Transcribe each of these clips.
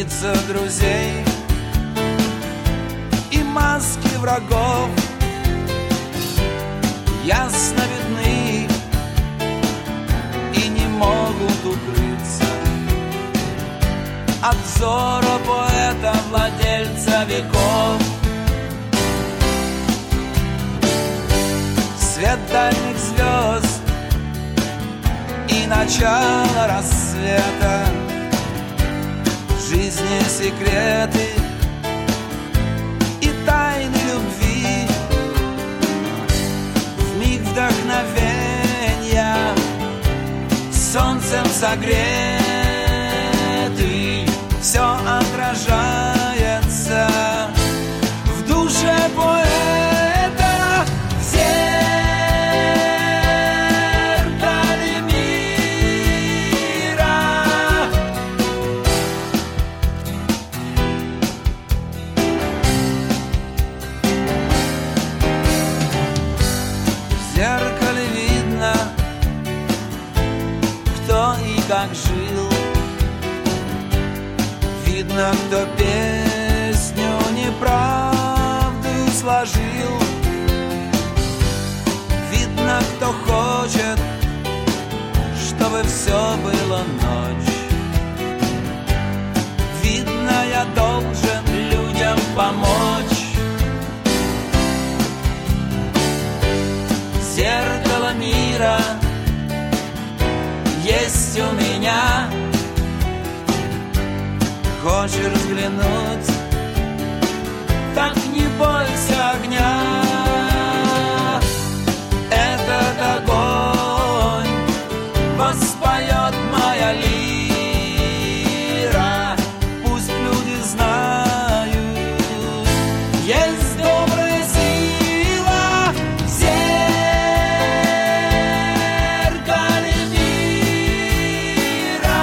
лица друзей и маски врагов ясно видны и не могут укрыться от взора поэта, владельца веков. Свет дальних звезд и начало рассвета, жизни секреты и тайны любви, в миг вдохновения солнцем согретый, все отражается в душе поэта, в зеркале мира. В зеркале видно, кто и как жил. Видно, кто песню неправду сложил. Видно, кто хочет, чтобы все было ночь. Видно, я должен людям помочь. Зеркало мира есть у меня. Хочешь взглянуть, так не бойся огня. Этот огонь воспоет моя лира. Пусть люди знают, есть добрая сила в зеркале мира.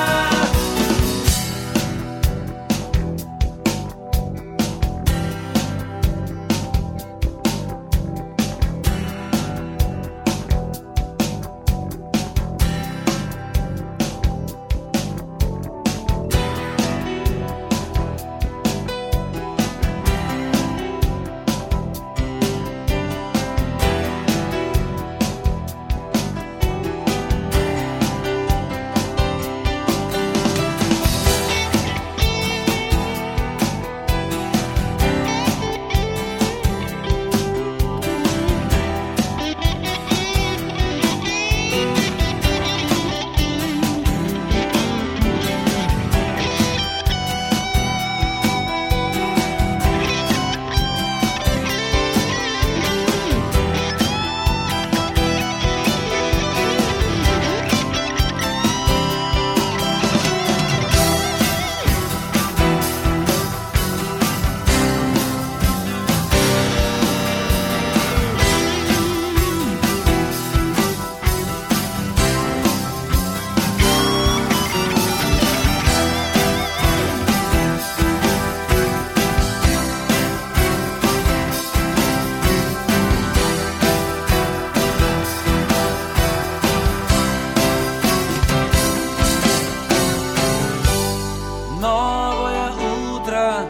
Новое утро,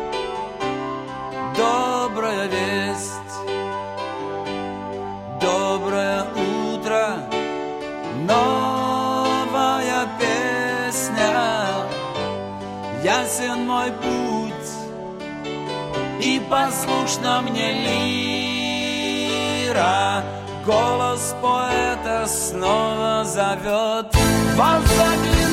добрая весть. Доброе утро, новая песня. Ясен мой путь, и послушна мне лира. Голос поэта снова зовет. Вас заклинает